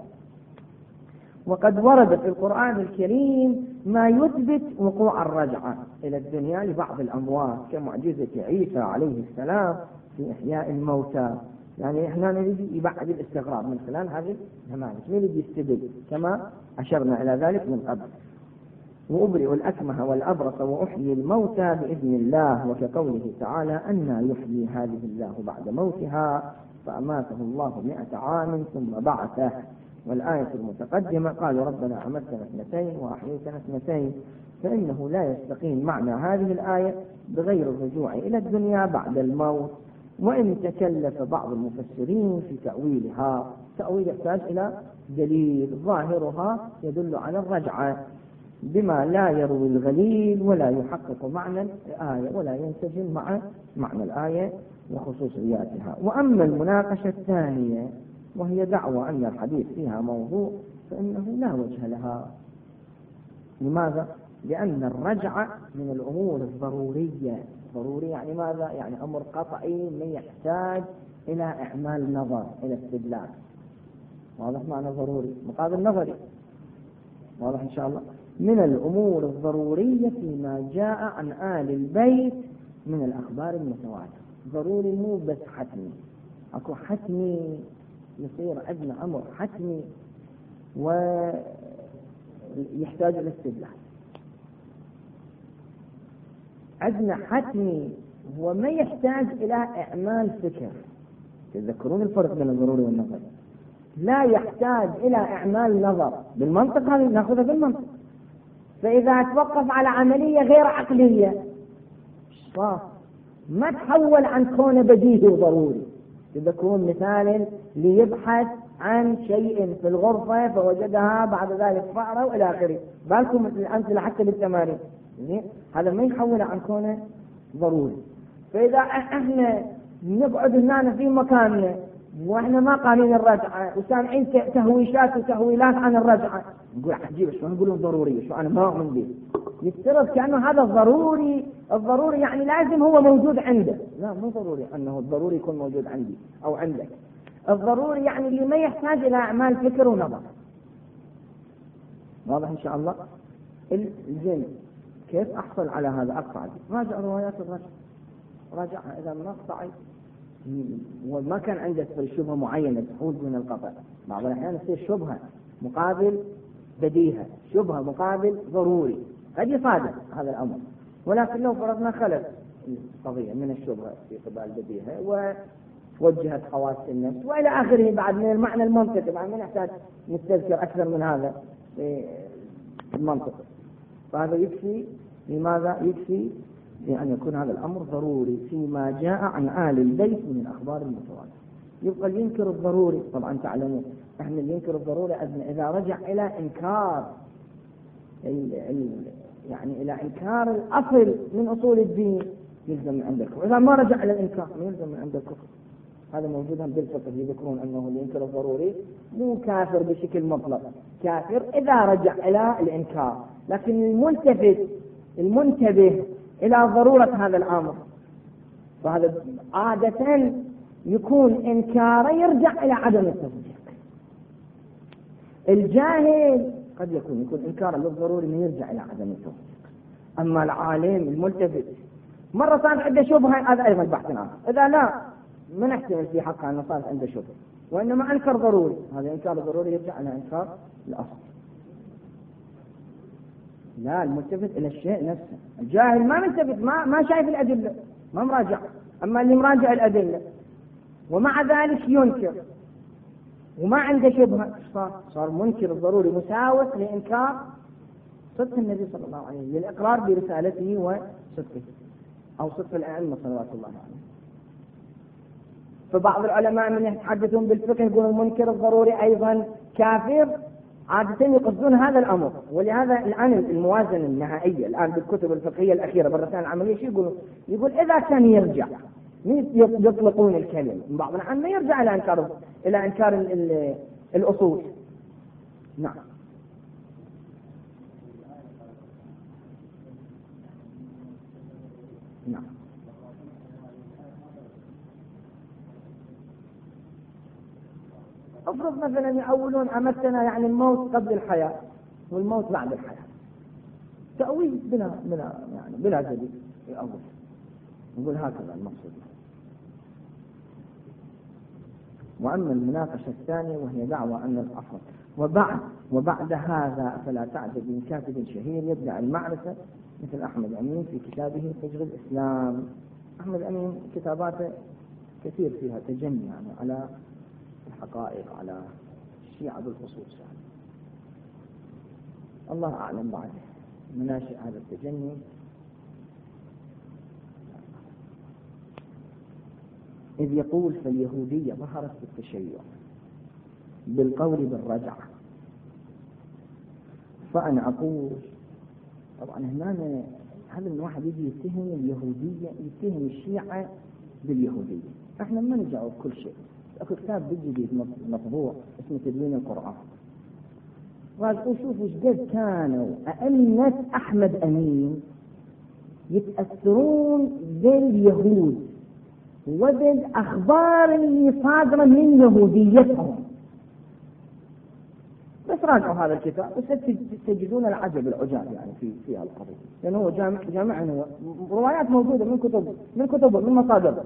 وقد ورد في القرآن الكريم ما يثبت وقوع الرجعة إلى الدنيا لبعض الأموات، كمعجزة عيسى عليه السلام في إحياء الموتى. يعني إحنا نريد يبعد الاستغراب من خلال هذه النماذج، نريد يستدل كما أشرنا إلى ذلك من قبل. وأبرئ الأكمه والأبرص وأحيي الموتى بإذن الله، وكقوله تعالى أنى يحيي هذه الله بعد موتها فأماته الله 100 عام ثم بعثه. والآية المتقدمة قالوا ربنا أمتنا 2 وأحييتنا 2، فإنه لا يستقيم معنى هذه الآية بغير الرجوع إلى الدنيا بعد الموت. وإن تكلف بعض المفسرين في تأويلها، تأويل يحتاج إلى دليل، ظاهرها يدل على الرجعة بما لا يروي الغليل ولا يحقق معنى الآية ولا ينسجم مع معنى الآية وخصوصياتها. وأما المناقشة الثانية وهي دعوى أن الحديث فيها موضوع، فإنه لا وجه لها. لماذا؟ لأن الرجعة من الأمور الضرورية. ضروري يعني ماذا؟ يعني أمر قطعي ما يحتاج إلى إعمال نظر، إلى استدلال. واضح معنى ضروري مقابل نظري. واضح إن شاء الله. من الأمور الضرورية فيما جاء عن آل البيت من الأخبار المتواترة. ضروري مو بس حتمي، أكو حتمي يصير عندنا أمر حتمي ويحتاج إلى استدلال. عندنا حتمي هو ما يحتاج إلى إعمال فكر. تذكرون الفرق بين الضروري والنظر. لا يحتاج إلى إعمال نظر. بالمنطق هذا نأخذها بالمنطق. فإذا توقف على عملية غير عقلية ما تحول عن كونه بديهي وضروري. تذكرون مثال ليبحث عن شيء في الغرفة فوجدها بعد ذلك فأرة وإلى آخره. بالكم الأمثلة حتى بالتمارين. هذا ما يحول عن كونه ضروري. فإذا احنا نقعد هنا في مكاننا واحنا ما قانين الرجعة وسامعين تهويشات وتهويلات عن الرجعة، نقول عجيب شو نقولون ضروري، شو أنا ما أؤمن به. يفترض كأنه هذا الضروري يعني لازم هو موجود عنده. لا، مو ضروري أنه الضروري يكون موجود عندي أو عندك. الضروري يعني اللي ما يحتاج إلى أعمال فكر ونظر. واضح إن شاء الله؟ الجن كيف أحصل على هذا؟ أقطع راجع روايات الرجع، راجعها إذا من أقطع وما كان عندك شبهة معينة تحول من القطع. بعض الأحيان تصير شبهة مقابل بديهة، شبهة مقابل ضروري، قد يصادف هذا الأمر. ولكن لو فرضنا خلف القضية من الشبهة في قبال بديهة ووجهت حواس النفس وإلى آخره بعد من المعنى المنطقي، بعد ما نحتاج نستذكر أكثر من هذا في المنطق. فهذا يكفي. لماذا يكفي؟ لأن يكون هذا الأمر ضروري فيما جاء عن آل البيت من الأخبار المتواترة. يبقى اللي ينكر الضروري، طبعا تعلمون احنا اللي ينكر الضروري إذا رجع إلى إنكار يعني إلى إنكار الأصل من أصول الدين يلزم من عند الكفر. إذا ما رجع إلى الإنكار يلزم من عند الكفر. هذا موجودا بالفقه، يذكرون أنه اللي ينكر الضروري مو كافر بشكل مطلق، كافر إذا رجع إلى الإنكار. لكن المنتبه إلى ضرورة هذا الأمر، فهذا عادة يكون إنكاره يرجع إلى عدم التصديق. الجاهل قد يكون إنكاره للضروري ما يرجع إلى عدم التصديق. أما العالم الملتفت مرة صارت عنده شبهة، هذا أيضا بحث آخر. إذا لا ما نحتمل في حقه أنه صارت عنده شبهة وإنما أنكر ضروري، هذا إنكار ضروري يرجع إلى إنكار الأصل. لا، الملتفت إلى الشيء نفسه. الجاهل ما ملتفت، ما شايف الأدلة، ما مراجع. أما اللي مراجع الأدلة ومع ذلك ينكر وما عنده شبهة، صار منكر الضروري مساوس لإنكار صدق النبي صلى الله عليه وسلم، للإقرار برسالته وصدقه أو صدق الأئمة صلوات الله عليه. فبعض العلماء من يتحدثون بالفقه يقولون المنكر الضروري أيضا كافر، عادة يقصدون هذا الأمر. ولهذا الآن الموازنة النهائية الآن بالكتب الفقهية الأخيرة بالرسائل العملية شو يقول إذا كان يرجع يطلقون الكلمة من بعض الأحيان ما يرجع إلى إنكار الأصول. نعم. نعم. افرض مثلا يأولون أمتنا يعني الموت قبل الحياة والموت بعد الحياة، تأويل بلا دليل يأول. نقول هكذا المقصود. وأما المناقشة الثانية وهي دعوة أن الأصل وبعد هذا فلا تعجب من كاتب شهير يدعي المعرفة مثل أحمد أمين في كتابه فجر الإسلام. أحمد أمين كتاباته كثير فيها تجني يعني على الحقائق، على الشيعة بالخصوص يعني. الله أعلم بعد مناشئ هذا التجني. إذ يقول فاليهودية ظهرت بالتشيع بالقول بالرجعة. فأنا أقول طبعا هنا هذا الواحد يجي يتهم اليهودية، يتهم الشيعة باليهودية. احنا ما نجاوب كل شيء. اكو كتاب بالجديد مطبوع اسمه تدوين القرآن، وشوفوا ايش قد كانوا أئمة أحمد أمين يتأثرون باليهود وبالأخبار اللي صادرة من يهوديتهم. بس راجعوا هذا الكتاب بس تجدون العجب العجاب يعني في القضية، لأنه هو جامع روايات موجودة من كتب من مصادر.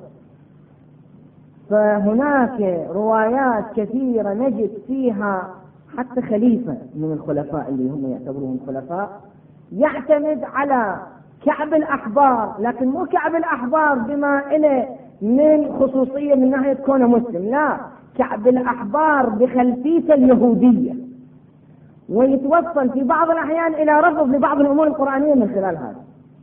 فهناك روايات كثيرة نجد فيها حتى خليفة من الخلفاء اللي هم يعتبرون خلفاء يعتمد على كعب الأحبار، لكن مو كعب الأحبار بما إله من خصوصية من ناحية كونه مسلم، لا، كعب الأحبار بخلفية اليهودية، ويتوصل في بعض الأحيان إلى رفض لبعض الأمور القرآنية من خلال هذا.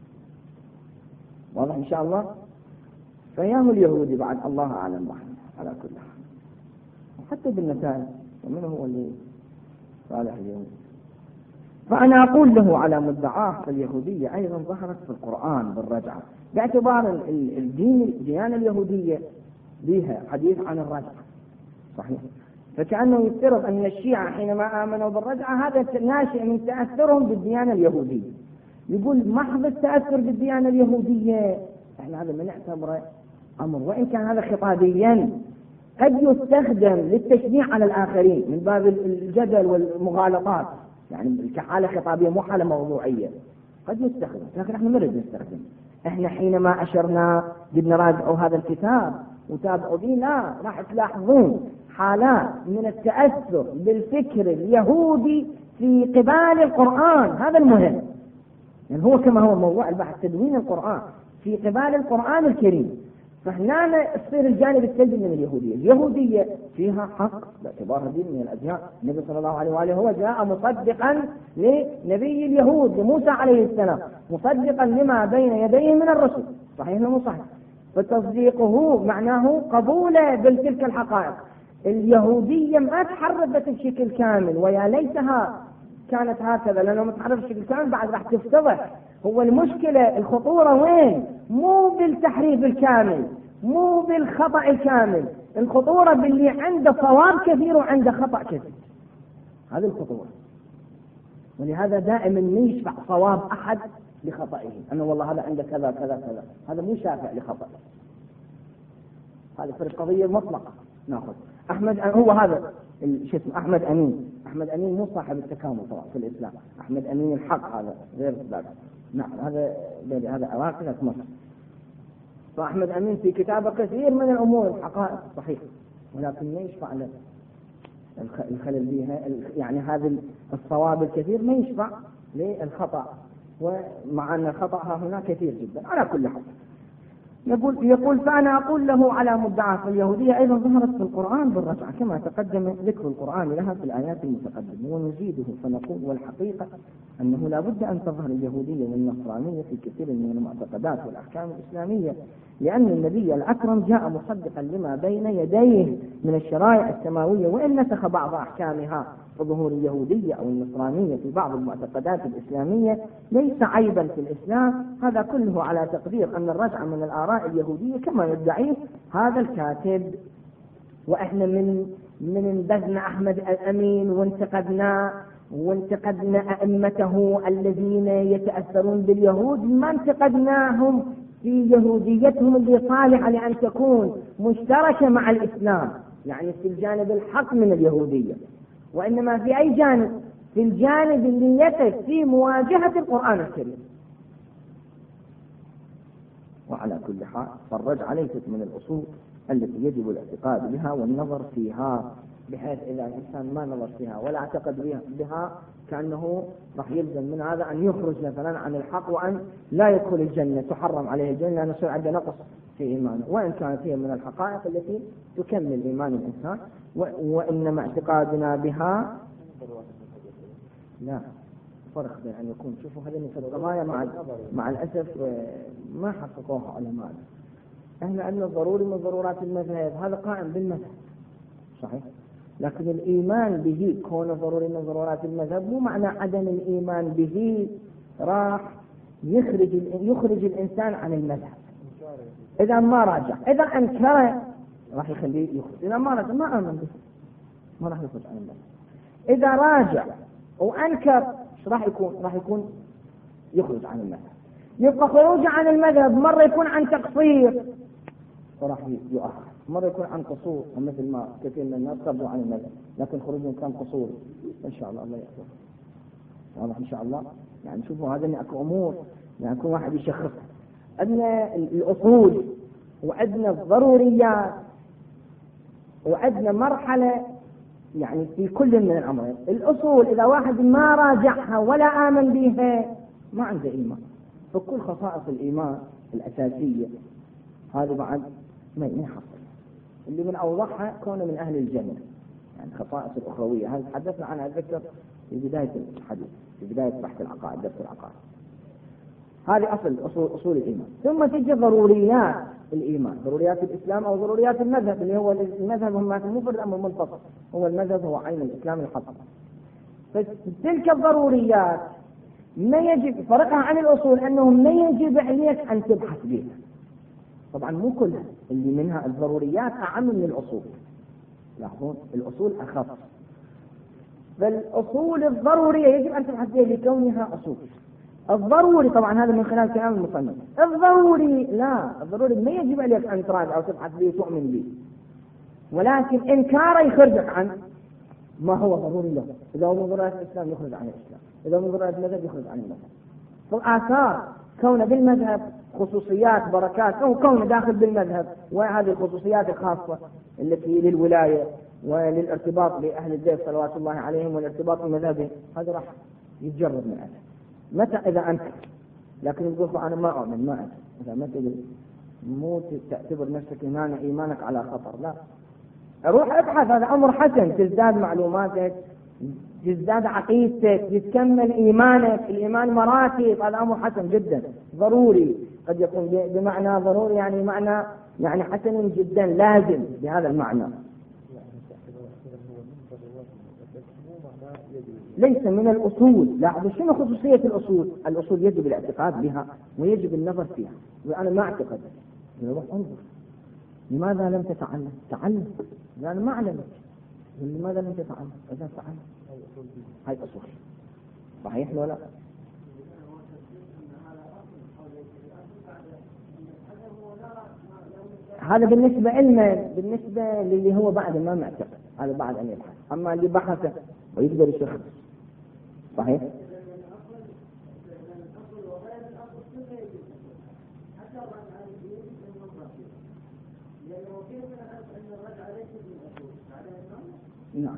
واضح إن شاء الله؟ فياه اليهودي بعد الله أعلم بحنا على كل حال، وحتى بالنتائج ومن هو اللي صالح اليهود. فأنا أقول له على مدعاه فاليهودية أيضا ظهرت في القرآن بالرجعة، باعتبار الديانة اليهودية بها حديث عن الرجعة، صحيح؟ فكأنه يفترض أن الشيعة حينما آمنوا بالرجعة هذا ناشئ من تأثرهم بالديانة اليهودية. يقول محض التأثر بالديانة اليهودية احنا هذا ما نعتبره أمر، وإن كان هذا خطابيا قد يستخدم للتشنيع على الآخرين من باب الجدل والمغالطات، يعني كحالة خطابية مو حالة موضوعية، قد يستخدم، لكن احنا ما نريد نستخدم. احنا حينما أشرنا بدنا راجعوا هذا الكتاب وتابعوا به، لا، راح تلاحظون حالات من التأثر بالفكر اليهودي في قبال القرآن. هذا المهم، يعني هو كما هو موضوع البحث تدوين القرآن في قبال القرآن الكريم. فهنا يصير الجانب السلبي من اليهودية. اليهودية فيها حق باعتبارها دين من الأديان. النبي صلى الله عليه وآله هو جاء مصدقا لنبي اليهود لموسى عليه السلام، مصدقا لما بين يديه من الرسل، صحيح ولا صحيح؟ فتصديقه معناه قبوله بتلك الحقائق. اليهودية ما تحرفت بشكل كامل، ويا ليتها كانت هكذا، لأنه متحرف بشكل كامل بعد راح تفتضح. هو المشكلة الخطورة وين؟ مو بالتحريف الكامل، مو بالخطأ الكامل، الخطورة باللي عنده صواب كثير وعنده خطأ كثير. هذه الخطورة. ولهذا دائما ما يشفع صواب أحد لخطئه، أنه والله هذا عنده كذا كذا كذا، هذا مو شافع لخطئه. هذه في القضية المطلقة ناخذ. أحمد هو هذا شو اسمه أحمد أمين. أحمد أمين مو صاحب التكامل طبعا في الإسلام، أحمد أمين الحق هذا غير ذلك. نعم هذا عراقي في مصر. فأحمد أمين في كتابه كثير من الأمور الحقائق صحيح، ولكن ما يشفع له الخلل بها، يعني هذا الصواب الكثير ما يشفع للخطأ، ومع أن الخطأ هنا كثير جدا. على كل حال يقول فأنا أقول له على مدعاه فاليهودية أيضا ظهرت في القرآن بالرجعة كما تقدم ذكر القرآن لها في الآيات المتقدمة، ونزيده فنقول والحقيقة أنه لا بد أن تظهر اليهودية والنصرانية في كثير من المعتقدات والأحكام الإسلامية، لأن النبي الأكرم جاء مصدقا لما بين يديه من الشرائع السماوية، وإن نسخ بعض أحكامها فظهور اليهودية أو النصرانية في بعض المعتقدات الإسلامية ليس عيبا في الإسلام. هذا كله على تقدير أن الرجعة من الآراء اليهودية كما يدعيه هذا الكاتب. وإحنا من انبذنا أحمد الأمين وانتقدنا أئمته الذين يتأثرون باليهود، ما انتقدناهم في يهوديتهم اللي صالحة لأن تكون مشتركة مع الإسلام، يعني في الجانب الحق من اليهودية، وإنما في أي جانب؟ في الجانب اللي يقف في مواجهة القرآن الكريم. وعلى كل حال فالرجعة ليست من الأصول التي يجب الاعتقاد بها والنظر فيها، بحيث إذا الإنسان ما نظر فيها ولا اعتقد بها كأنه راح يلزم من هذا أن يخرج مثلا عن الحق وأن لا يدخل الجنة، تحرم عليه الجنة لأنه يصير عنده نقص في إيمانه، وإن كانت هي من الحقائق التي تكمل إيمان الإنسان. وإنما اعتقادنا بها لا فرق بين أن يكون، شوفوا هذه في القضايا مع الأسف ما حققوها علماء. احنا عندنا ضروري من ضرورات المذهب، هذا قائم بالمذهب صحيح، لكن الإيمان به كونه ضروري من ضرورات المذهب مو معنى عدم الإيمان به راح يخرج الإنسان عن المذهب. إذا ما راجع، إذا أنكر راح يخليه يخرج، إذا ما راجع ما آمن به ما راح يخرج عن المذهب. إذا راجع وأنكر راح يكون يخرج عن المذهب. يبقى خروج عن المذهب مرة يكون عن تقصير وراح يؤخر، مرة يكون عن قصور، مثل ما كثير من الناس صبروا عن المذهب لكن خروجهم كان قصور. إن شاء الله يحفظ واضح إن شاء الله. يعني شوفوا هذا أكو أمور يعني يكون واحد يشخصها. عندنا الأصول وعندنا الضروريات وعندنا مرحلة يعني في كل من الأمرين. الأصول إذا واحد ما راجعها ولا آمن بها ما عنده إيمان، فكل خصائص الإيمان الأساسية هذه بعد ما يحصل. اللي من أوضحها كونه من أهل الجنة، يعني خصائص الأخروية هذه تحدثنا عنها أتذكر في بداية الحديث، في بداية بحث العقائد، درس العقائد. هذه أصول الإيمان. ثم تجي ضروريات الإيمان، ضروريات الإسلام أو ضروريات المذهب، اللي هو المذهب هم مو فرد أمر منفصل، هو المذهب هو عين الإسلام الحق. فتلك الضروريات ما يجب فرقها عن الأصول أنه ما يجب عليك أن تبحث بها. طبعا مو كلها، اللي منها الضروريات أعم من الأصول، لاحظون الأصول أخف. فالأصول الضرورية يجب أن تبحث بها لكونها أصول. الضروري طبعا هذا من خلال كلام المصنف، الضروري لا، الضروري ما يجب عليك أن تراجع أو تبحث به وتؤمن به، ولكن إنكاره يخرجك عن ما هو ضروري له. إذا هو من ضرورات الإسلام يخرج عن الإسلام، إذا هو من ضرورات المذهب يخرج عن المذهب. فالآثار كون بالمذهب خصوصيات بركات، أو كون داخل بالمذهب وهذه الخصوصيات الخاصة التي للولاية وللارتباط بأهل البيت صلوات الله عليهم والارتباط بمذهبهم، هذا راح يتجرد من أهله. متى إذا أنت لكن تقول أنا ما أؤمن، ما أنت إذا ما تقول مو تعتبر نفسك إيمانك على خطر، لا، روح ابحث، هذا أمر حسن، تزداد معلوماتك، تزداد عقيدتك، يتكمل إيمانك. الإيمان مراتب، هذا أمر حسن جدا ضروري، قد يكون بمعنى ضروري يعني معنى يعني حسن جدا لازم بهذا المعنى. ليس من الأصول. لاحظوا شنو خصوصية الأصول؟ الأصول يجب الاعتقاد بها ويجب النظر فيها. وأنا ما أعتقد، روح انظر. لماذا لم تتعلم؟ تعلم. أنا ما أعلمك. لماذا لم تتعلم؟ إذا تعلم هاي أصول. صحيح ولا لا؟ هذا بالنسبة لنا، بالنسبة للي هو بعد ما معتقد، هذا بعد أن يبحث. أما اللي بحث ويقدر يشخص، صحيح؟ نعم.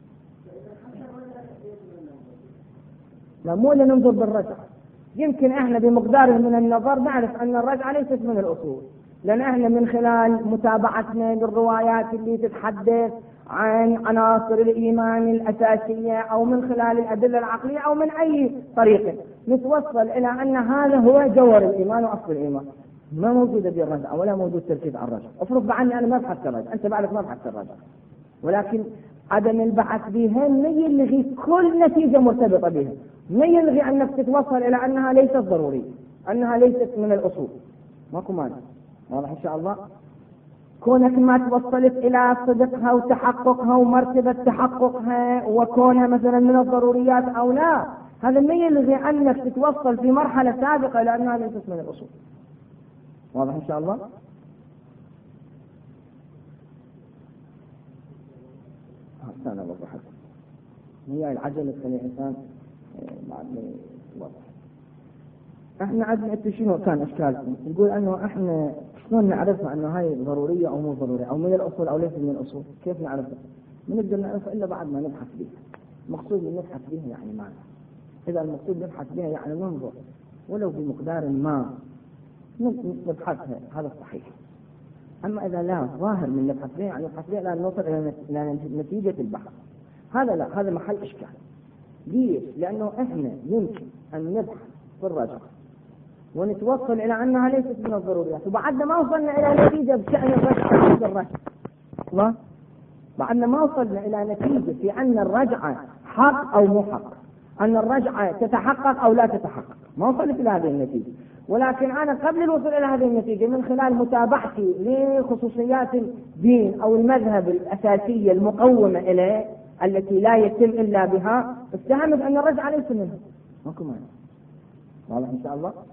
لا، مو اللي ننظر بالرجعة. يمكن احنا بمقدار من النظر نعرف ان الرجعة ليست من الأصول، لأن احنا من خلال متابعتنا للروايات اللي تتحدث عن عناصر الإيمان الأساسية أو من خلال الأدلة العقلية أو من أي طريقة نتوصل إلى أن هذا هو جوهر الإيمان وأصل الإيمان. ما موجودة بالرجعة ولا موجود تركيز على الرجعة. افرض عني أنا ما بحثت الرجعة، أنت بعدك ما بحثت الرجعة، ولكن عدم البحث بها ما يلغي كل نتيجة مرتبطة بها، ما يلغي أنك تتوصل إلى أنها ليست ضرورية، أنها ليست من الأصول. ماكو مانع، واضح إن شاء الله. كونك ما توصلت إلى صدقها وتحققها ومرتبة تحققها وكونها مثلا من الضروريات أو لا، هذا ما يلغي أنك تتوصل في مرحلة سابقة لأنها ليست من الأصول. واضح إن شاء الله. أنا بضحك هي العجلة تخلي الإنسان بعد واضح. احنا عندنا شنو كان اشكالكم؟ يقول انه احنا شلون نعرفها انه هاي ضروريه او مو ضروريه او من الاصول او ليس من الاصول؟ كيف نعرفها؟ ما نقدر نعرفها الا بعد ما نبحث بها. المقصود من نبحث بها يعني ماذا؟ اذا المقصود نبحث بها يعني ننظر ولو بمقدار ما نبحثها، هذا صحيح. اما اذا لا ظاهر من نبحث بها يعني نبحث بها لا نوصل الى نتيجه البحث، هذا لا، هذا محل اشكال. ليش؟ لانه احنا يمكن ان نبحث في الرجعه ونتوصل إلى أنها ليست من الضروريات، وبعدنا ما وصلنا إلى نتيجة بشأن الرجعة. الله، بعدنا ما وصلنا إلى نتيجة في أن الرجعة حق أو مو حق، أن الرجعة تتحقق أو لا تتحقق، ما وصلت إلى هذه النتيجة. ولكن أنا قبل الوصول إلى هذه النتيجة من خلال متابعتي لخصوصيات الدين أو المذهب الأساسية المقومة إليه التي لا يتم إلا بها، اتهمت أن الرجعة ليس منها. ماكو مانع. واضح إن شاء الله.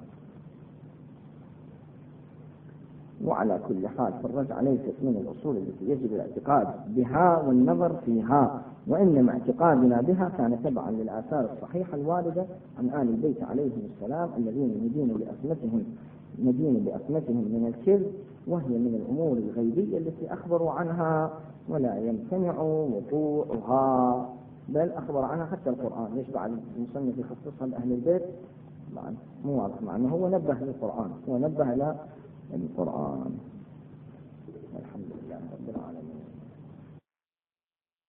وعلى كل حال فالرجعة ليست من الأصول التي يجب الاعتقاد بها والنظر فيها، وإنما اعتقادنا بها كان تبعا للآثار الصحيحة الواردة عن آل البيت عليهم السلام الذين يدين بأسمتهم من الكذب، وهي من الأمور الغيبية التي أخبروا عنها ولا يمتنع وقوعها، بل أخبر عنها حتى القرآن. ليش بعد المصنف يخصصها لأهل البيت؟ مو واضح، مع أنه هو نبه للقرآن، هو نبه إلى القرآن.